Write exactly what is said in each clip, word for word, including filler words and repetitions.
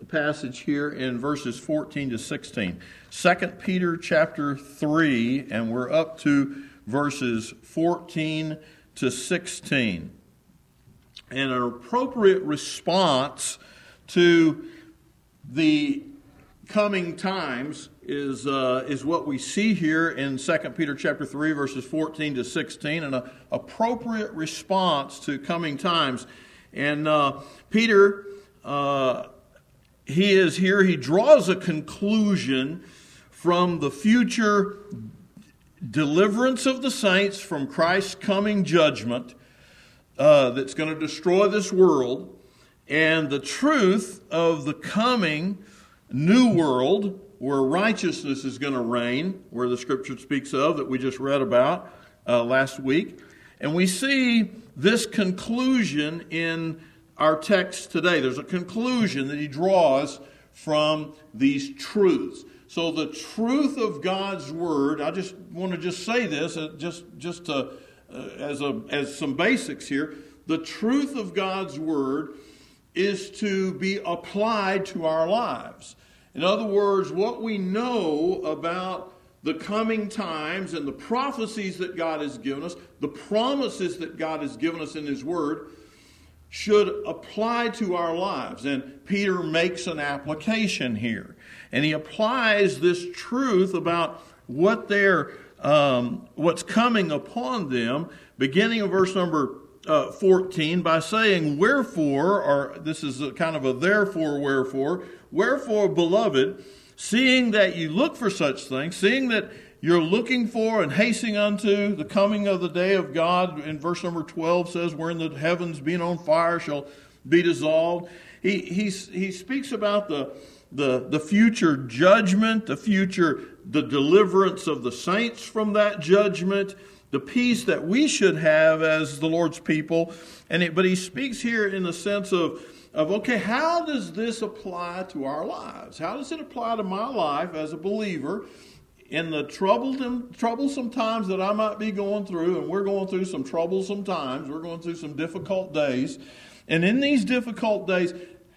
the passage here in verses fourteen to sixteen. Second Peter chapter three, and we're up to verses fourteen to sixteen. And an appropriate response to the coming times is uh, is what we see here in Second Peter chapter three, verses fourteen to sixteen, an appropriate response to coming times. And uh, Peter, uh, he is here, he draws a conclusion from the future deliverance of the saints from Christ's coming judgment uh, that's going to destroy this world, and the truth of the coming new world where righteousness is going to reign, where the Scripture speaks of, that we just read about uh, last week. And we see this conclusion in our text today. There's a conclusion that he draws from these truths. So the truth of God's Word, I just want to just say this, uh, just just to, uh, as a as some basics here. The truth of God's Word is to be applied to our lives. In other words, what we know about the coming times and the prophecies that God has given us, the promises that God has given us in His Word, should apply to our lives. And Peter makes an application here. And he applies this truth about what they're, um, what's coming upon them, beginning in verse number uh, fourteen, by saying, wherefore, or this is a kind of a therefore, wherefore, wherefore, beloved, seeing that you look for such things, seeing that you're looking for and hastening unto the coming of the day of God, in verse number twelve says, wherein the heavens being on fire shall be dissolved. He he, he speaks about the, the, the future judgment, the future, the deliverance of the saints from that judgment, the peace that we should have as the Lord's people. And it, but he speaks here in the sense of, of, okay, how does this apply to our lives? How does it apply to my life as a believer in the troubled and troublesome times that I might be going through? And we're going through some troublesome times. We're going through some difficult days. And in these difficult days,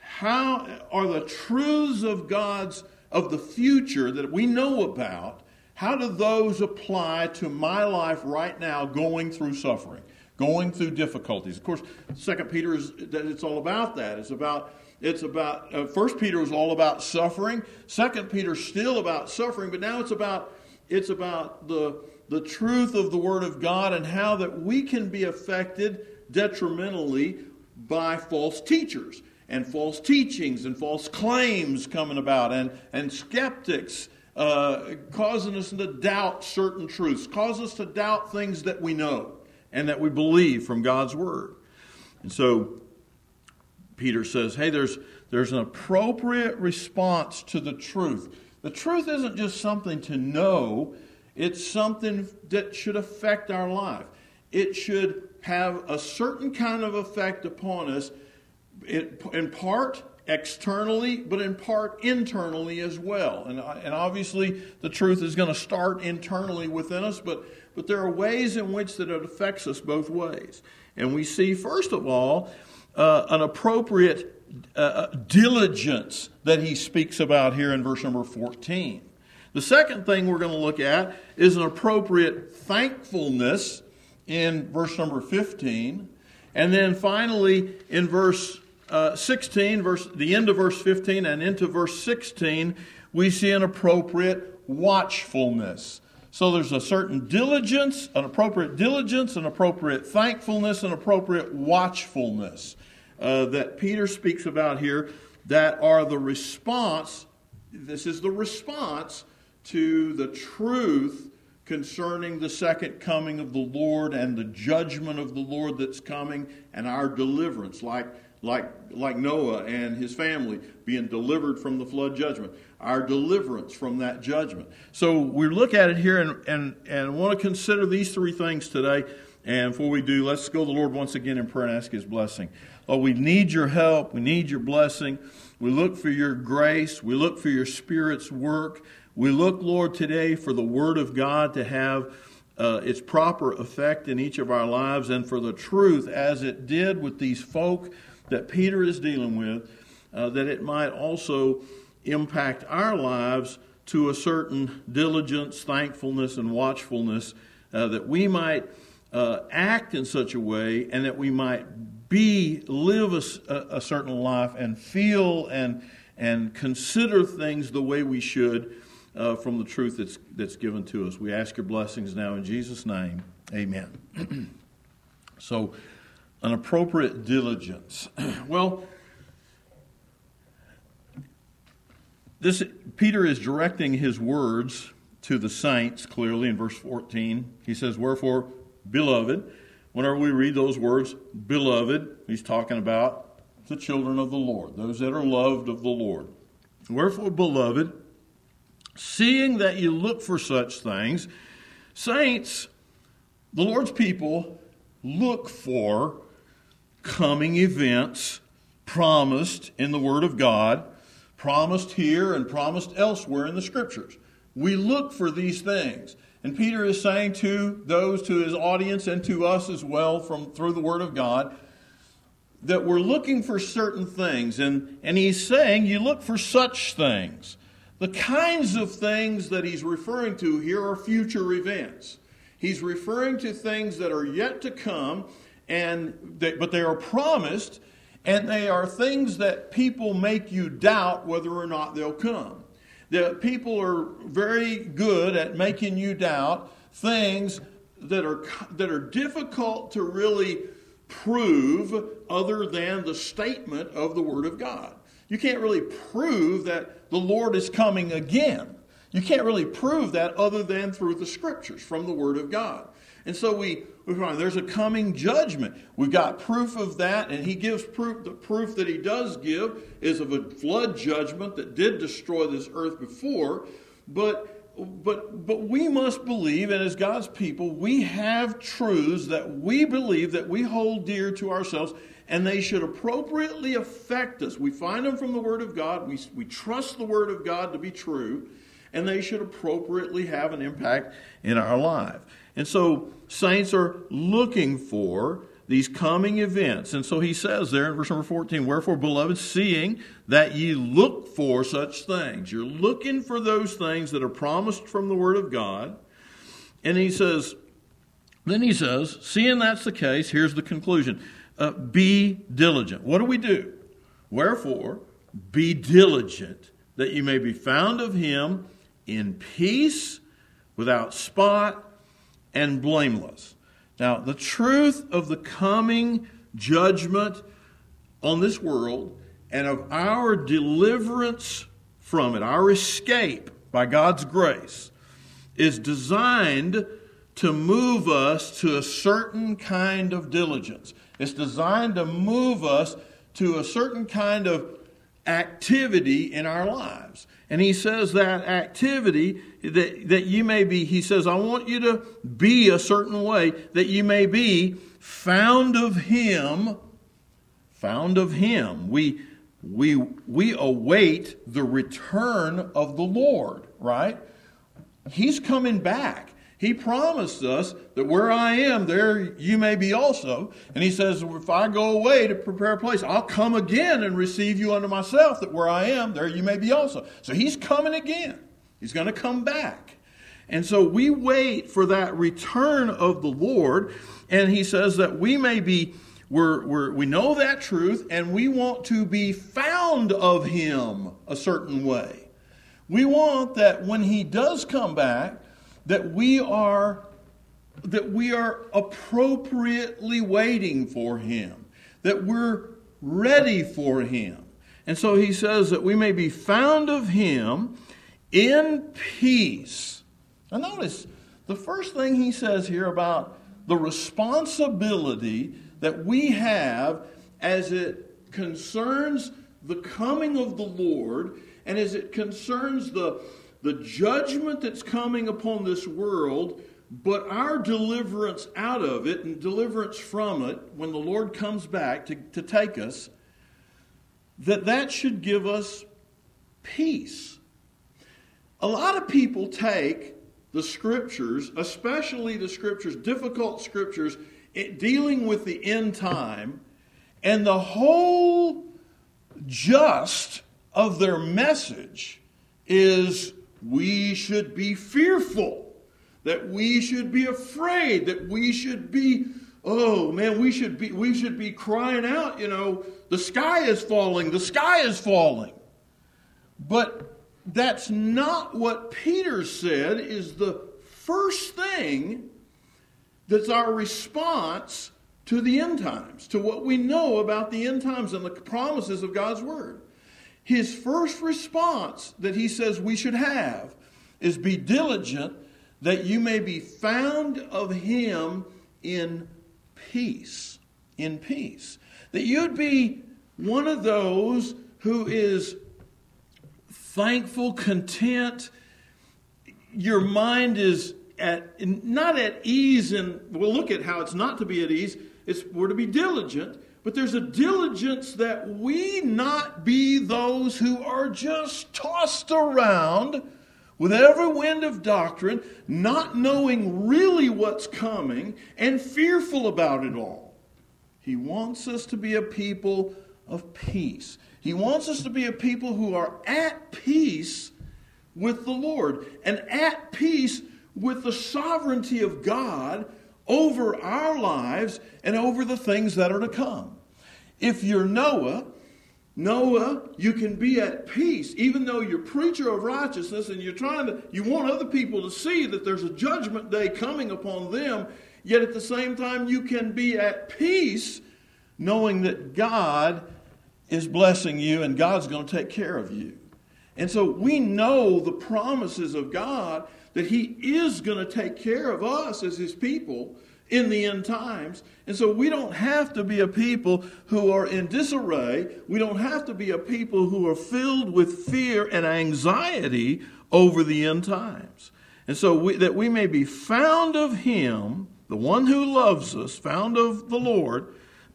how are the truths of God's, of the future that we know about, how do those apply to my life right now going through suffering, going through difficulties? Of course, Second Peter is, it's all about that. It's about, it's about, uh, First Peter is all about suffering. Second Peter is still about suffering, but now it's about, it's about the, the truth of the Word of God and how that we can be affected detrimentally by false teachers and false teachings and false claims coming about, and, and skeptics uh, causing us to doubt certain truths, cause us to doubt things that we know and that we believe from God's Word. And so Peter says, hey, there's there's an appropriate response to the truth. The truth isn't just something to know. It's something that should affect our life. It should have a certain kind of effect upon us, in part externally, but in part internally as well. And, and obviously the truth is going to start internally within us, but, but there are ways in which that it affects us both ways. And we see, first of all, uh, an appropriate uh, diligence that he speaks about here in verse number fourteen. The second thing we're going to look at is an appropriate thankfulness in verse number fifteen. And then finally in verse uh, sixteen, verse the end of verse fifteen and into verse sixteen, we see an appropriate watchfulness. So there's a certain diligence, an appropriate diligence, an appropriate thankfulness, an appropriate watchfulness uh, that Peter speaks about here, that are the response, this is the response to the truth concerning the second coming of the Lord and the judgment of the Lord that's coming and our deliverance, like like like Noah and his family being delivered from the flood judgment, our deliverance from that judgment. So we look at it here and and, and want to consider these three things today. And before we do, let's go to the Lord once again in prayer and ask His blessing. Lord, we need your help. We need your blessing. We look for your grace. We look for your Spirit's work. We look, Lord, today for the Word of God to have uh, its proper effect in each of our lives, and for the truth, as it did with these folk that Peter is dealing with, uh, that it might also impact our lives to a certain diligence, thankfulness, and watchfulness, uh, that we might uh, act in such a way and that we might be, live a, a certain life and feel and and consider things the way we should uh, from the truth that's, that's given to us. We ask your blessings now in Jesus' name. Amen. So, an appropriate diligence. Well, this Peter is directing his words to the saints clearly in verse fourteen. He says, "Wherefore, beloved," whenever we read those words, beloved, he's talking about the children of the Lord, those that are loved of the Lord. "Wherefore, beloved, seeing that you look for such things," saints, the Lord's people, look for coming events promised in the Word of God, promised here and promised elsewhere in the Scriptures. We look for these things. And Peter is saying to those, to his audience and to us as well from through the Word of God, that we're looking for certain things. And, and he's saying you look for such things. The kinds of things that he's referring to here are future events. He's referring to things that are yet to come, and they, but they are promised, and they are things that people make you doubt whether or not they'll come. The people are very good at making you doubt things that are that are difficult to really prove other than the statement of the Word of God. You can't really prove that the Lord is coming again. You can't really prove that other than through the Scriptures, from the Word of God. And so we, we find there's a coming judgment. We've got proof of that, and he gives proof. The proof that he does give is of a flood judgment that did destroy this earth before. But, but, but we must believe, and as God's people, we have truths that we believe, that we hold dear to ourselves, and they should appropriately affect us. We find them from the Word of God. We, we trust the Word of God to be true. And they should appropriately have an impact in our life. And so saints are looking for these coming events. And so he says there in verse number fourteen, "Wherefore, beloved, seeing that ye look for such things." You're looking for those things that are promised from the Word of God. And he says, then he says, seeing that's the case, here's the conclusion. Uh, be diligent. What do we do? "Wherefore, be diligent, that you may be found of him in peace, without spot, and blameless." Now, the truth of the coming judgment on this world and of our deliverance from it, our escape by God's grace, is designed to move us to a certain kind of diligence. It's designed to move us to a certain kind of activity in our lives. And he says that activity, that, that you may be, he says, I want you to be a certain way, that you may be found of him, found of him. We, we, we await the return of the Lord, right? He's coming back. He promised us that where I am, there you may be also. And he says, if I go away to prepare a place, I'll come again and receive you unto myself, that where I am, there you may be also. So he's coming again. He's going to come back. And so we wait for that return of the Lord. And he says that we may be, we're, we're, we know that truth, and we want to be found of him a certain way. We want that when he does come back, that we are that we are appropriately waiting for him, that we're ready for him. And so he says that we may be found of him in peace. Now notice the first thing he says here about the responsibility that we have as it concerns the coming of the Lord and as it concerns the The judgment that's coming upon this world, but our deliverance out of it and deliverance from it when the Lord comes back to, to take us, that that should give us peace. A lot of people take the Scriptures, especially the Scriptures, difficult Scriptures, dealing with the end time, and the whole just of their message is we should be fearful, that we should be afraid, that we should be, oh man, we should be we should be crying out, you know, the sky is falling, the sky is falling. But that's not what Peter said is the first thing that's our response to the end times, to what we know about the end times and the promises of God's Word. His first response that he says we should have is be diligent that you may be found of him in peace. In peace. That you'd be one of those who is thankful, content. Your mind is at not at ease, and we'll look at how it's not to be at ease. It's we're to be diligent, but there's a diligence that we not be those who are just tossed around with every wind of doctrine, not knowing really what's coming, and fearful about it all. He wants us to be a people of peace. He wants us to be a people who are at peace with the Lord and at peace with the sovereignty of God over our lives and over the things that are to come. If you're Noah, Noah, you can be at peace, even though you're preacher of righteousness and you're trying to, you want other people to see that there's a judgment day coming upon them, yet at the same time you can be at peace knowing that God is blessing you and God's going to take care of you. And so we know the promises of God that he is going to take care of us as his people in the end times. And so we don't have to be a people who are in disarray. We don't have to be a people who are filled with fear and anxiety over the end times. And so we, that we may be found of him, the one who loves us, found of the Lord,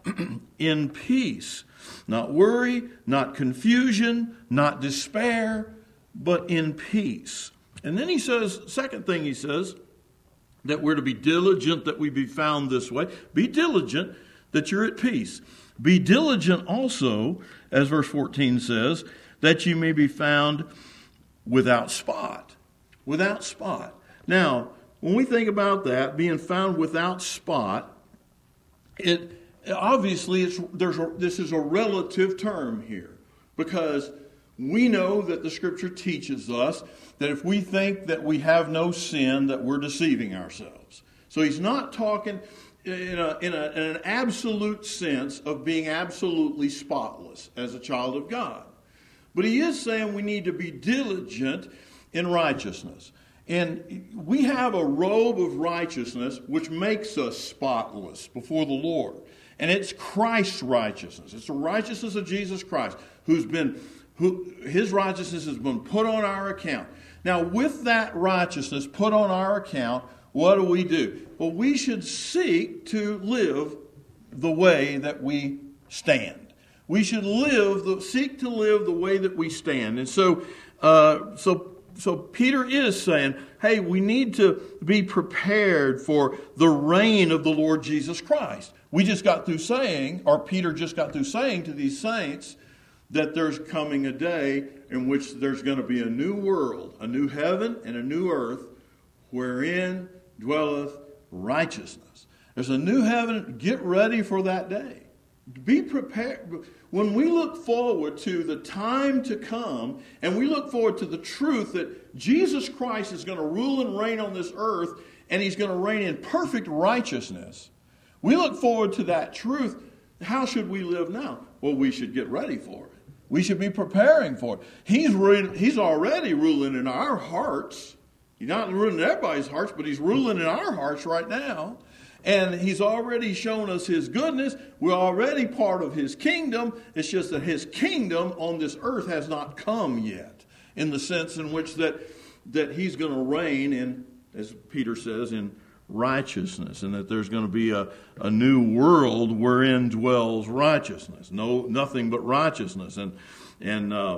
in peace. Not worry, not confusion, not despair, but in peace. And then he says, second thing he says, that we're to be diligent that we be found this way. Be diligent that you're at peace. Be diligent also, as verse fourteen says, that you may be found without spot. Without spot. Now, when we think about that, being found without spot, it obviously it's there's a, this is a relative term here, because we know that the Scripture teaches us that if we think that we have no sin, that we're deceiving ourselves. So he's not talking in, a, in, a, in an absolute sense of being absolutely spotless as a child of God. But he is saying we need to be diligent in righteousness. And we have a robe of righteousness which makes us spotless before the Lord. And it's Christ's righteousness. It's the righteousness of Jesus Christ, who's been who his righteousness has been put on our account. Now, with that righteousness put on our account, what do we do? Well, we should seek to live the way that we stand. We should live, the, seek to live the way that we stand. And so, uh, so, so Peter is saying, hey, we need to be prepared for the reign of the Lord Jesus Christ. We just got through saying, or Peter just got through saying to these saints, that there's coming a day in which there's going to be a new world, a new heaven and a new earth, wherein dwelleth righteousness. There's a new heaven. Get ready for that day. Be prepared. When we look forward to the time to come, and we look forward to the truth that Jesus Christ is going to rule and reign on this earth, and he's going to reign in perfect righteousness, we look forward to that truth. How should we live now? Well, we should get ready for it. We should be preparing for it. He's, re- he's already ruling in our hearts. He's not ruling in everybody's hearts, but he's ruling in our hearts right now. And he's already shown us his goodness. We're already part of his kingdom. It's just that his kingdom on this earth has not come yet, in the sense in which that, that he's going to reign in, as Peter says, in righteousness, and that there's going to be a, a new world wherein dwells righteousness. No, nothing but righteousness. And and uh,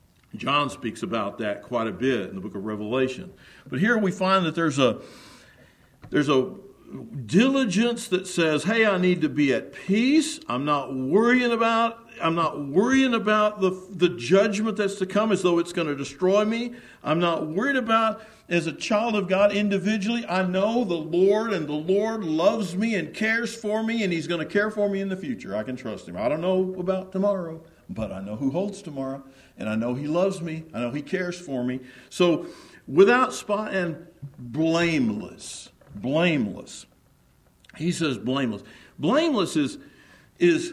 John speaks about that quite a bit in the book of Revelation. But here we find that there's a there's a diligence that says, hey, I need to be at peace. I'm not worrying about I'm not worrying about the, the judgment that's to come as though it's going to destroy me. I'm not worried about, as a child of God individually, I know the Lord, and the Lord loves me and cares for me, and He's going to care for me in the future. I can trust Him. I don't know about tomorrow, but I know who holds tomorrow, and I know He loves me. I know He cares for me. So without spot and blameless, blameless. He says blameless. Blameless is, is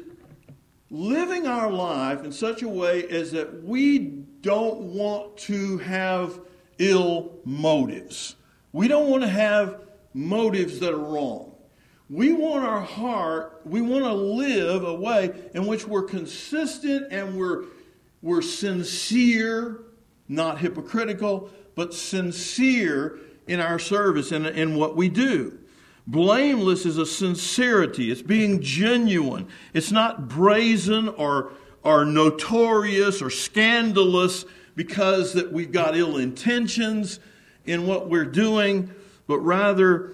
living our life in such a way as that we don't want to have ill motives. We don't want to have motives that are wrong. We want our heart, we want to live a way in which we're consistent and we're, we're sincere, not hypocritical, but sincere in our service and in what we do. Blameless is a sincerity. It's being genuine. It's not brazen or, or notorious or scandalous because that we've got ill intentions in what we're doing, but rather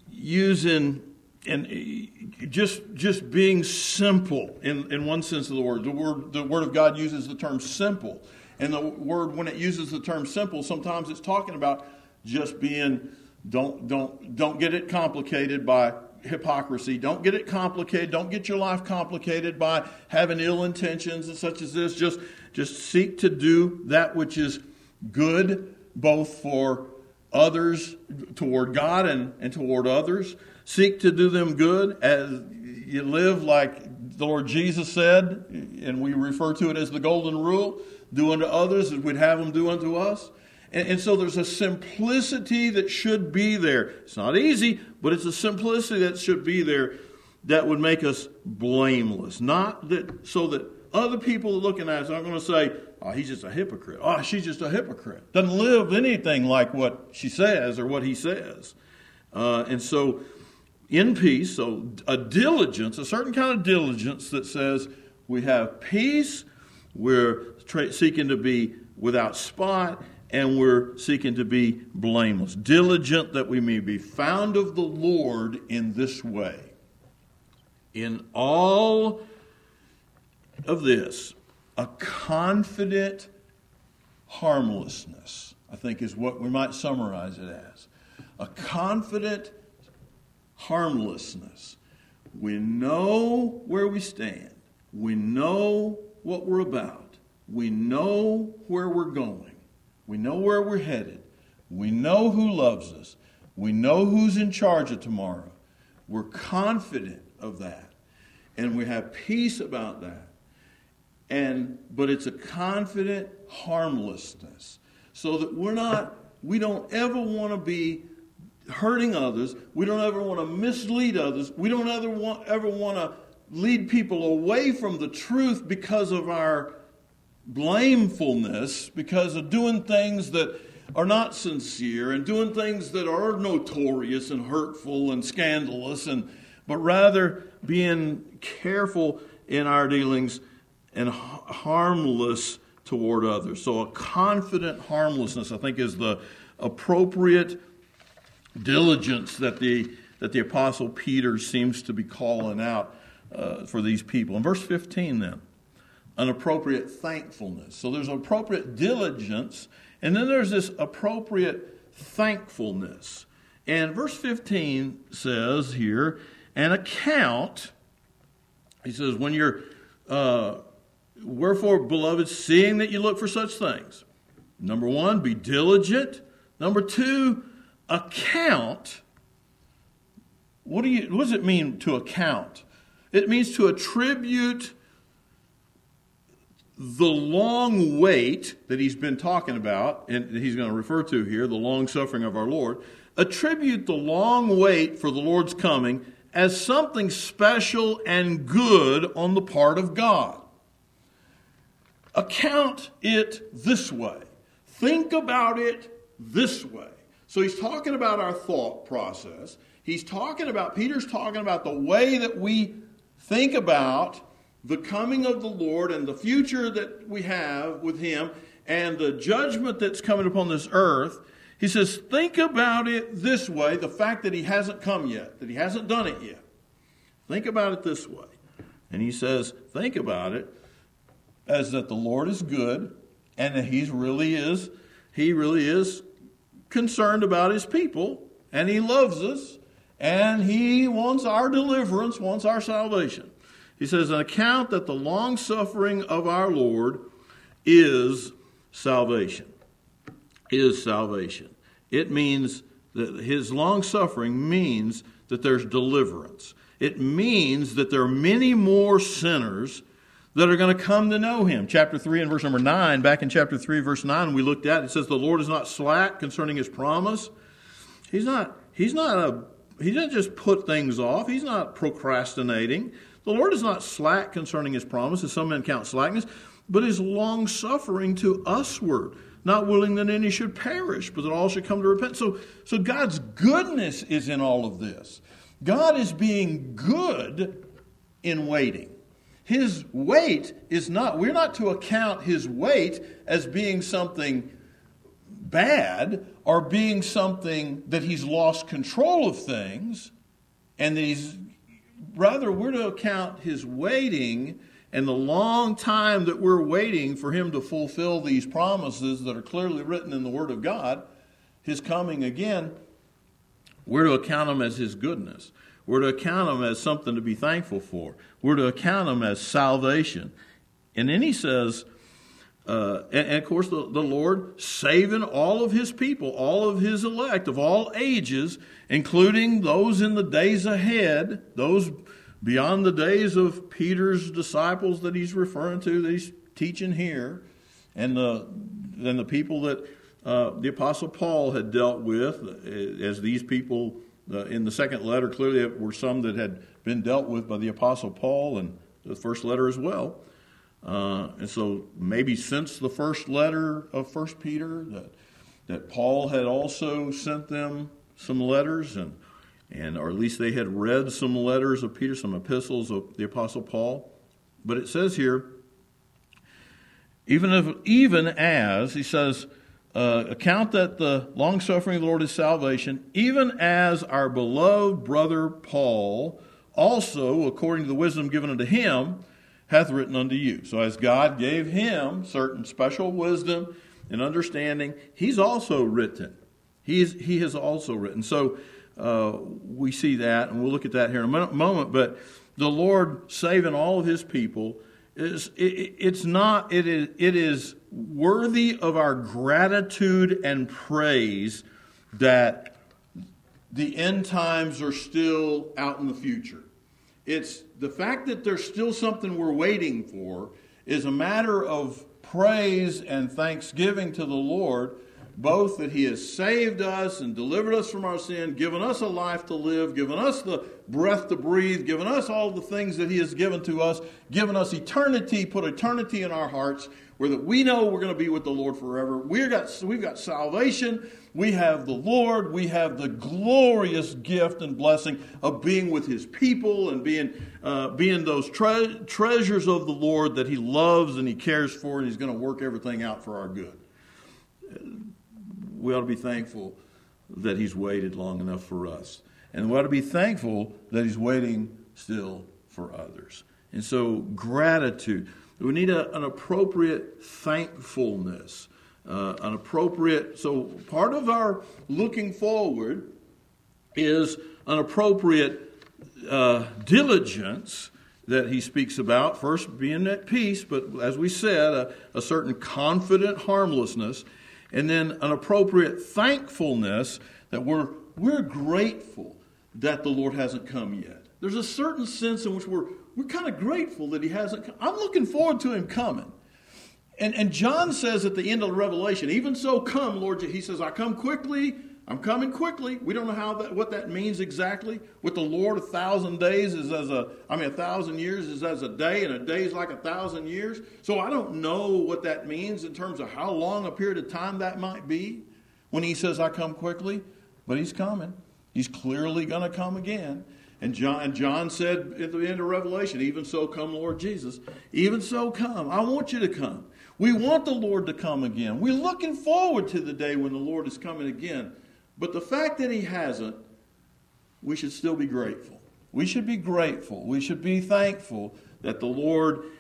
using and just just being simple in, in one sense of the word. The word the Word of God uses the term simple. And the word, when it uses the term simple, sometimes it's talking about just being Don't don't don't get it complicated by hypocrisy. Don't get it complicated. Don't get your life complicated by having ill intentions and such as this. Just just seek to do that which is good, both for others, toward God and, and toward others. Seek to do them good as you live like the Lord Jesus said, and we refer to it as the golden rule. Do unto others as we'd have them do unto us. And, and so there's a simplicity that should be there. It's not easy, but it's a simplicity that should be there that would make us blameless. Not that so that other people looking at us aren't going to say, oh, he's just a hypocrite. Oh, she's just a hypocrite. Doesn't live anything like what she says or what he says. Uh, and so in peace, so a diligence, a certain kind of diligence that says we have peace, we're tra- seeking to be without spot, and we're seeking to be blameless. Diligent that we may be found of the Lord in this way. In all of this, a confident harmlessness, I think is what we might summarize it as. A confident harmlessness. We know where we stand. We know what we're about. We know where we're going. We know where we're headed. We know who loves us. We know who's in charge of tomorrow. We're confident of that. And we have peace about that. And but it's a confident harmlessness. So that we're not, we don't ever want to be hurting others. We don't ever want to mislead others. We don't ever want, ever want to lead people away from the truth because of our blamefulness, because of doing things that are not sincere and doing things that are notorious and hurtful and scandalous, and but rather being careful in our dealings and harmless toward others. So a confident harmlessness, I think, is the appropriate diligence that the that the Apostle Peter seems to be calling out uh, for these people. In verse fifteen then, an appropriate thankfulness. So there's an appropriate diligence, and then there's this appropriate thankfulness. And verse fifteen says here, an account, he says, when you're, uh, wherefore, beloved, seeing that you look for such things. Number one, be diligent. Number two, account. What do you? What does it mean to account? It means to attribute the long wait that he's been talking about, and he's going to refer to here, the long suffering of our Lord. Attribute the long wait for the Lord's coming as something special and good on the part of God. Account it this way. Think about it this way. So he's talking about our thought process. He's talking about, Peter's talking about the way that we think about the coming of the Lord and the future that we have with Him and the judgment that's coming upon this earth. He says, think about it this way, the fact that He hasn't come yet, that He hasn't done it yet. Think about it this way. And he says, think about it as that the Lord is good and that He really is, He really is concerned about His people, and He loves us, and He wants our deliverance, wants our salvation. He says, an account that the long suffering of our Lord is salvation. Is salvation. It means that His long suffering means that there's deliverance. It means that there are many more sinners that are going to come to know Him. Chapter three and verse number nine, back in chapter three, verse nine, we looked at, it says the Lord is not slack concerning His promise. He's not, he's not a, He doesn't just put things off. He's not procrastinating. The Lord is not slack concerning His promise, as some men count slackness, but is long-suffering to usward, not willing that any should perish, but that all should come to repent. So, so God's goodness is in all of this. God is being good in waiting. His wait is not, we're not to account His wait as being something bad or being something that He's lost control of things, and that He's, rather we're to account His waiting and the long time that we're waiting for Him to fulfill these promises that are clearly written in the Word of God, His coming again, we're to account them as His goodness. We're to account them as something to be thankful for. We're to account them as salvation. And then He says, uh, and, and of course the, the Lord saving all of His people, all of His elect of all ages, including those in the days ahead, those beyond the days of Peter's disciples that He's referring to, that He's teaching here, and the, and the people that uh, the Apostle Paul had dealt with, as these people uh, in the second letter clearly were some that had been dealt with by the Apostle Paul, and the first letter as well. Uh, and so maybe since the first letter of First Peter that that Paul had also sent them some letters, and and or at least they had read some letters of Peter, some epistles of the Apostle Paul. But it says here, even if even as he says, uh, account that the long suffering of the Lord is salvation, even as our beloved brother Paul also, according to the wisdom given unto him, hath written unto you. So as God gave him certain special wisdom and understanding, he's also written. He's, he has also written. So uh, we see that, and we'll look at that here in a moment. But the Lord saving all of His people, is it, it's not, it is, it is worthy of our gratitude and praise that the end times are still out in the future. It's the fact that there's still something we're waiting for is a matter of praise and thanksgiving to the Lord, both that He has saved us and delivered us from our sin, given us a life to live, given us the breath to breathe, given us all the things that He has given to us, given us eternity, put eternity in our hearts, where that we know we're going to be with the Lord forever. We've got, we've got salvation. We have the Lord. We have the glorious gift and blessing of being with His people and being uh, being those tre- treasures of the Lord that He loves and He cares for, and He's going to work everything out for our good. We ought to be thankful that He's waited long enough for us. And we ought to be thankful that He's waiting still for others. And so gratitude. We need a, an appropriate thankfulness. Uh, an appropriate, so part of our looking forward is an appropriate uh, diligence that he speaks about. First, being at peace, but as we said, a, a certain confident harmlessness, and then an appropriate thankfulness that we're we're grateful that the Lord hasn't come yet. There's a certain sense in which we're we're kind of grateful that He hasn't come. I'm looking forward to Him coming. And, and John says at the end of the Revelation, even so come, Lord, he says, I come quickly, I'm coming quickly. We don't know how that, what that means exactly. With the Lord, a thousand days is as a, I mean, a thousand years is as a day, and a day is like a thousand years. So I don't know what that means in terms of how long a period of time that might be when He says, I come quickly. But He's coming. He's clearly going to come again. And John, and John said at the end of Revelation, even so come, Lord Jesus. Even so come. I want you to come. We want the Lord to come again. We're looking forward to the day when the Lord is coming again. But the fact that He hasn't, we should still be grateful. We should be grateful. We should be thankful that the Lord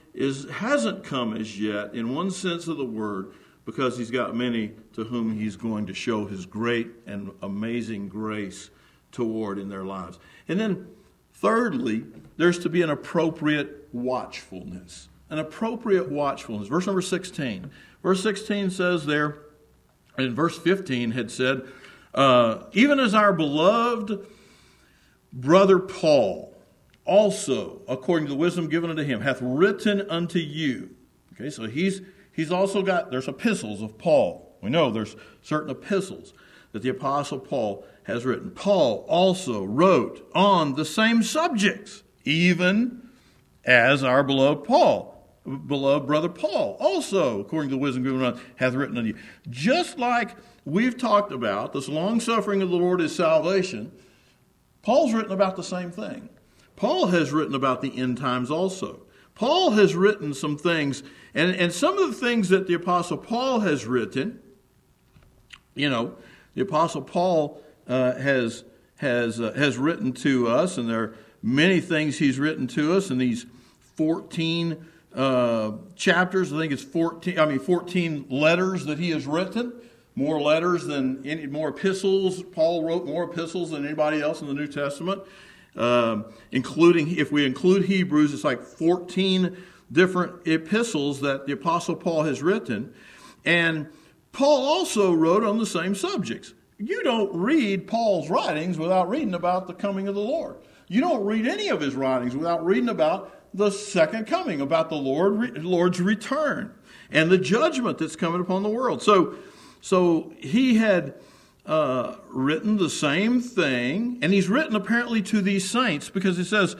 is hasn't come as yet, in one sense of the word, because he's got many to whom he's going to show his great and amazing grace toward in their lives. And then, thirdly, there's to be an appropriate watchfulness. An appropriate watchfulness. Verse number sixteen. Verse sixteen says there, and verse fifteen had said, uh, even as our beloved brother Paul also, according to the wisdom given unto him, hath written unto you. Okay, so he's he's also got, there's epistles of Paul. We know there's certain epistles that the Apostle Paul has written. Paul also wrote on the same subjects, even as our beloved Paul, beloved brother Paul, also, according to the wisdom given unto him, hath written unto you. Just like we've talked about, this long-suffering of the Lord is salvation, Paul's written about the same thing. Paul has written about the end times also. Paul has written some things, and, and some of the things that the Apostle Paul has written, you know, the Apostle Paul uh, has has uh, has written to us, and there are many things he's written to us in these fourteen uh, chapters. I think it's fourteen. I mean, fourteen letters that he has written. More letters than any more epistles. Paul wrote more epistles than anybody else in the New Testament. Um, including, if we include Hebrews, it's like fourteen different epistles that the Apostle Paul has written. And Paul also wrote on the same subjects. You don't read Paul's writings without reading about the coming of the Lord. You don't read any of his writings without reading about the second coming, about the Lord, Lord's return, and the judgment that's coming upon the world. So, so he had Uh, written the same thing, and he's written apparently to these saints, because it says,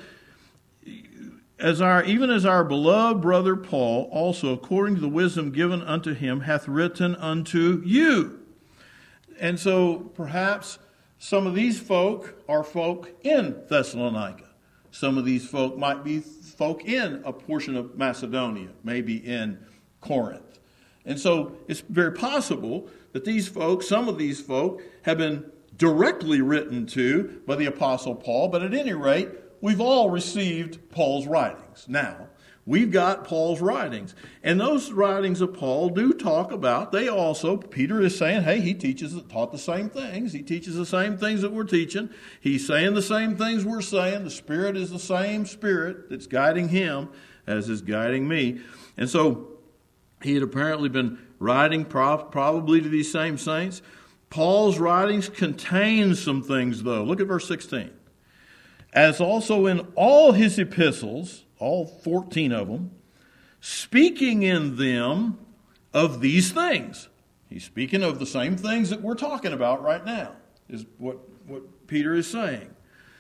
as our even as our beloved brother Paul also, according to the wisdom given unto him, hath written unto you. And so perhaps some of these folk are folk in Thessalonica. Some of these folk might be folk in a portion of Macedonia, maybe in Corinth. And so it's very possible that these folks, some of these folk, have been directly written to by the Apostle Paul, but at any rate, we've all received Paul's writings. Now, we've got Paul's writings, and those writings of Paul do talk about, they also, Peter is saying, hey, he teaches, taught the same things. He teaches the same things that we're teaching. He's saying the same things we're saying. The Spirit is the same Spirit that's guiding him as is guiding me. And so, he had apparently been writing probably to these same saints. Paul's writings contain some things, though. Look at verse sixteen. As also in all his epistles, all fourteen of them, speaking in them of these things. He's speaking of the same things that we're talking about right now, is what, what Peter is saying.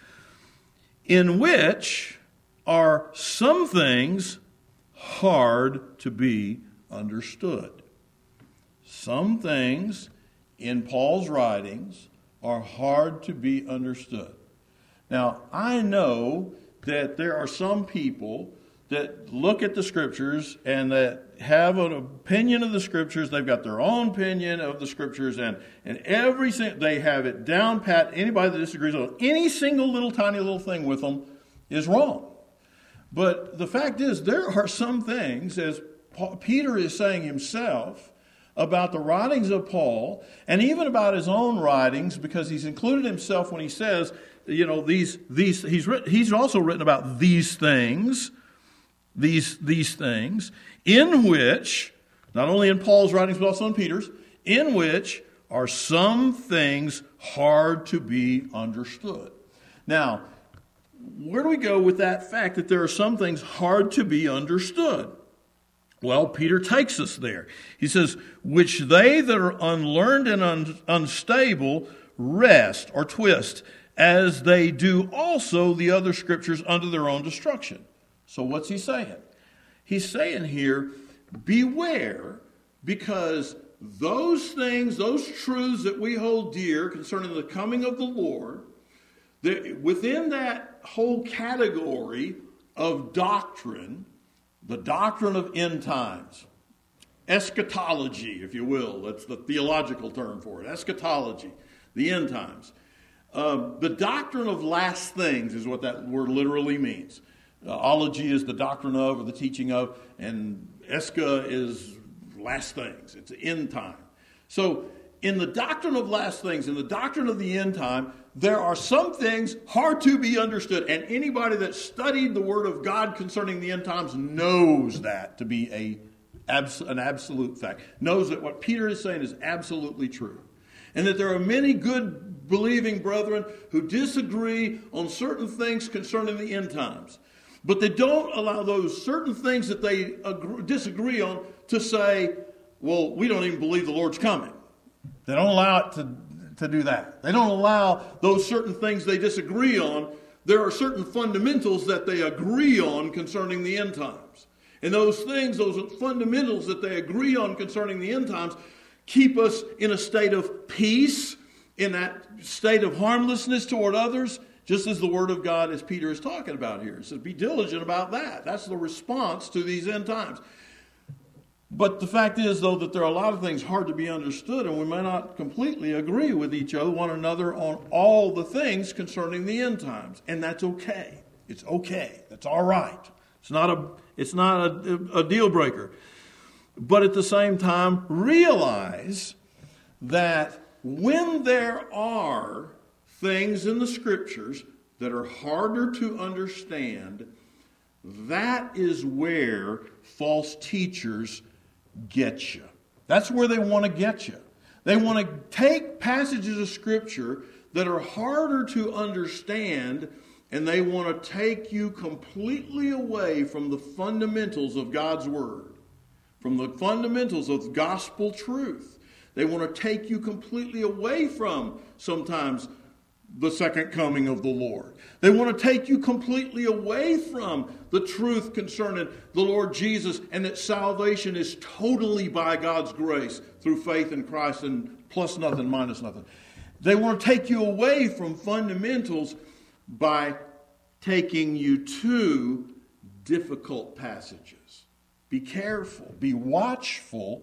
In which are some things hard to be understood. Some things in Paul's writings are hard to be understood. Now, I know that there are some people that look at the Scriptures and that have an opinion of the Scriptures. They've got their own opinion of the Scriptures, and, and everything, they have it down pat. Anybody that disagrees on any single little tiny little thing with them is wrong. But the fact is, there are some things, as Paul, Peter is saying himself, about the writings of Paul, and even about his own writings, because he's included himself when he says, you know, these these he's written, he's also written about these things, these these things, in which, not only in Paul's writings but also in Peter's, in which are some things hard to be understood. Now, where do we go with that fact that there are some things hard to be understood? Well, Peter takes us there. He says, which they that are unlearned and un- unstable wrest or twist, as they do also the other scriptures unto their own destruction. So what's he saying? He's saying here, beware, because those things, those truths that we hold dear concerning the coming of the Lord, that within that whole category of doctrine, the doctrine of end times, eschatology, if you will, that's the theological term for it, eschatology, the end times. Um, the doctrine of last things is what that word literally means. Uh, ology is the doctrine of or the teaching of, and eska is last things. It's end time. So in the doctrine of last things, in the doctrine of the end time, there are some things hard to be understood. And anybody that studied the Word of God concerning the end times knows that to be a, an absolute fact. Knows that what Peter is saying is absolutely true. And that there are many good believing brethren who disagree on certain things concerning the end times. But they don't allow those certain things that they agree, disagree on to say, well, we don't even believe the Lord's coming. They don't allow it to, to do that. They don't allow those certain things they disagree on. There are certain fundamentals that they agree on concerning the end times. And those things, those fundamentals that they agree on concerning the end times, keep us in a state of peace, in that state of harmlessness toward others, just as the Word of God, as Peter is talking about here. It says, be diligent about that. That's the response to these end times. But the fact is, though, that there are a lot of things hard to be understood, and we may not completely agree with each other, one another, on all the things concerning the end times. And that's okay. It's okay. That's all right. It's not a, it's not a, a deal breaker. But at the same time, realize that when there are things in the Scriptures that are harder to understand, that is where false teachers get you. That's where they want to get you. They want to take passages of Scripture that are harder to understand, and they want to take you completely away from the fundamentals of God's Word, from the fundamentals of gospel truth. They want to take you completely away from, sometimes, the second coming of the Lord. They want to take you completely away from the truth concerning the Lord Jesus, and that salvation is totally by God's grace through faith in Christ, and plus nothing, minus nothing. They want to take you away from fundamentals by taking you to difficult passages. Be careful, be watchful,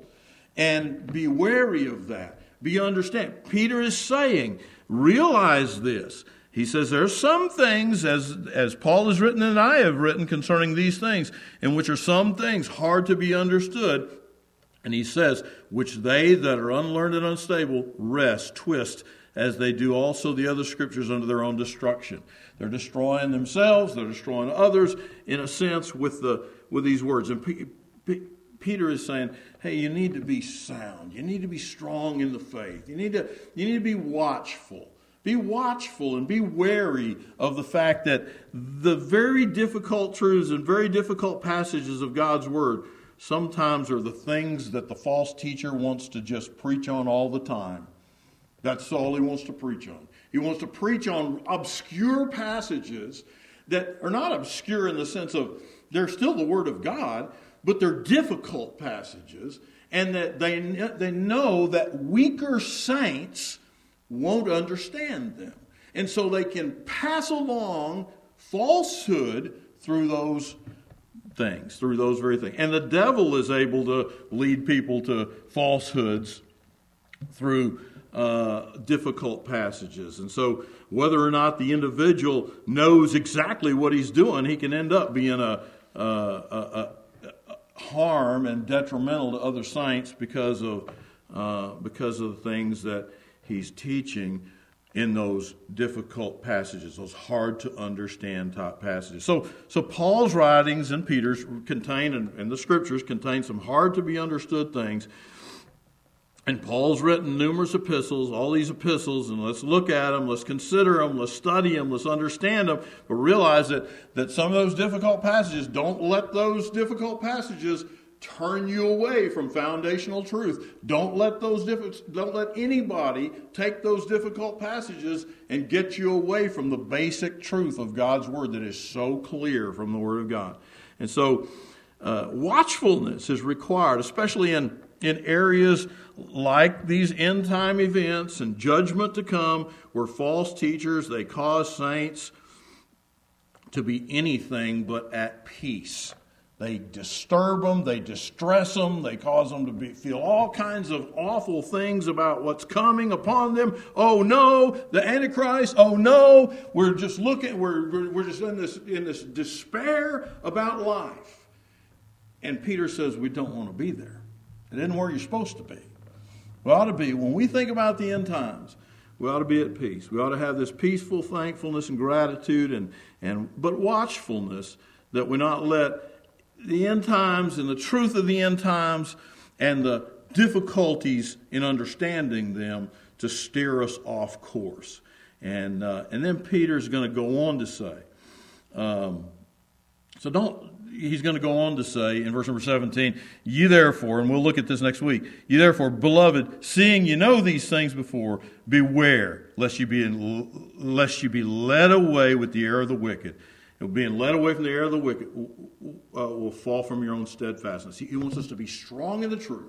and be wary of that. Be understand. Peter is saying, realize this. He says there are some things, as, as Paul has written and I have written concerning these things, in which are some things hard to be understood. And he says, which they that are unlearned and unstable wrest, twist, as they do also the other Scriptures unto their own destruction. They're destroying themselves, they're destroying others, in a sense, with the with these words. And P- P- Peter is saying, hey, you need to be sound. You need to be strong in the faith. You need to, you need to be watchful. Be watchful and be wary of the fact that the very difficult truths and very difficult passages of God's Word sometimes are the things that the false teacher wants to just preach on all the time. That's all he wants to preach on. He wants to preach on obscure passages that are not obscure in the sense of they're still the Word of God, but they're difficult passages, and that they, they know that weaker saints won't understand them. And so they can pass along falsehood through those things, through those very things. And the devil is able to lead people to falsehoods through uh, difficult passages. And so whether or not the individual knows exactly what he's doing, he can end up being a, a, a, a harm and detrimental to other saints because of uh, because of the things that he's teaching in those difficult passages, those hard to understand type passages. So, so Paul's writings and Peter's contain, and, and the Scriptures contain some hard to be understood things. And Paul's written numerous epistles, all these epistles, and let's look at them, let's consider them, let's study them, let's understand them, but realize that, that some of those difficult passages, don't let those difficult passages turn you away from foundational truth. Don't let those diff- don't let anybody take those difficult passages and get you away from the basic truth of God's Word that is so clear from the Word of God. And so uh, watchfulness is required, especially in, in areas like these end-time events and judgment to come, where false teachers, they cause saints to be anything but at peace. They disturb them, they distress them, they cause them to be, feel all kinds of awful things about what's coming upon them. Oh no, the Antichrist, oh no, we're just looking, we're, we're, we're just in this, in this despair about life. And Peter says we don't want to be there. It isn't where you're supposed to be. We ought to be, when we think about the end times, we ought to be at peace. We ought to have this peaceful thankfulness and gratitude, and, and but watchfulness, that we not let the end times and the truth of the end times and the difficulties in understanding them to steer us off course. And uh, and then Peter's going to go on to say, um, so don't, he's going to go on to say in verse number seventeen, "You therefore," and we'll look at this next week, "You therefore, beloved, seeing you know these things before, beware lest you be in, lest you be led away with the error of the wicked." Being led away from the error of the wicked uh, will fall from your own steadfastness. He wants us to be strong in the truth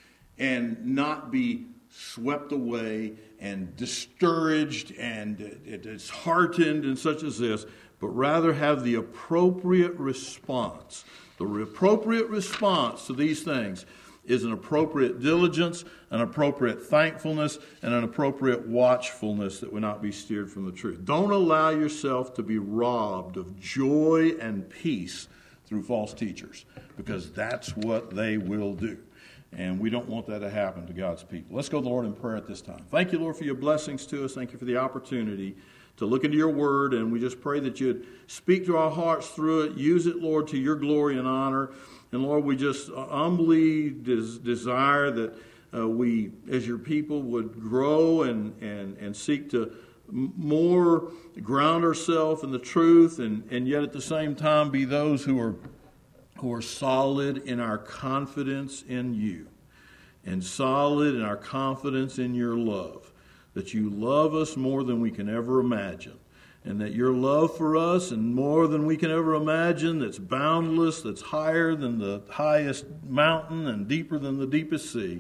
and not be swept away and discouraged and disheartened and such as this, but rather have the appropriate response. The appropriate response to these things is an appropriate diligence, an appropriate thankfulness, and an appropriate watchfulness that will not be steered from the truth. Don't allow yourself to be robbed of joy and peace through false teachers, because that's what they will do. And we don't want that to happen to God's people. Let's go to the Lord in prayer at this time. Thank you, Lord, for your blessings to us. Thank you for the opportunity to look into your word, and we just pray that you'd speak to our hearts through it. Use it, Lord, to your glory and honor. And Lord, we just humbly des- desire that uh, we, as your people, would grow and, and, and seek to m- more ground ourselves in the truth, and, and yet at the same time be those who are who are solid in our confidence in you, and solid in our confidence in your love, that you love us more than we can ever imagine. And that your love for us, and more than we can ever imagine, that's boundless, that's higher than the highest mountain and deeper than the deepest sea,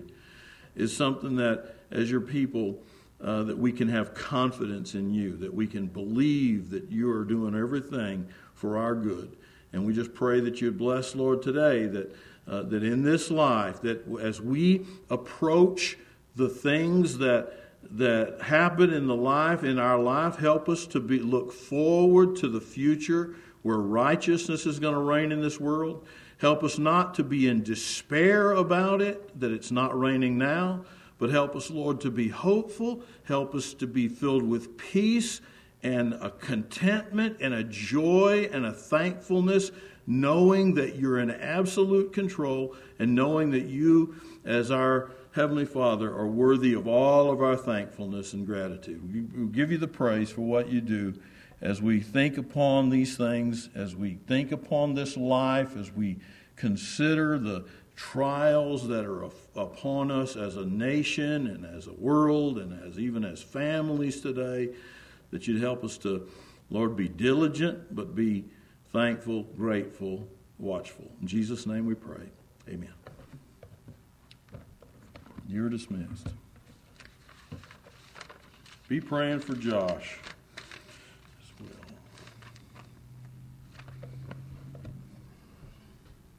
is something that, as your people, uh, that we can have confidence in you, that we can believe that you are doing everything for our good. And we just pray that you'd bless, Lord, today, that uh, that in this life, that as we approach the things that that happen in the life, in our life, help us to be look forward to the future where righteousness is going to reign in this world. Help us not to be in despair about it, that it's not raining now, but help us, Lord, to be hopeful. Help us to be filled with peace and a contentment and a joy and a thankfulness, knowing that you're in absolute control, and knowing that you, as our Heavenly Father, are worthy of all of our thankfulness and gratitude. We give you the praise for what you do as we think upon these things, as we think upon this life, as we consider the trials that are upon us as a nation and as a world and as even as families today, that you'd help us to, Lord, be diligent, but be thankful, grateful, watchful. In Jesus' name we pray. Amen. You're dismissed. Be praying for Josh.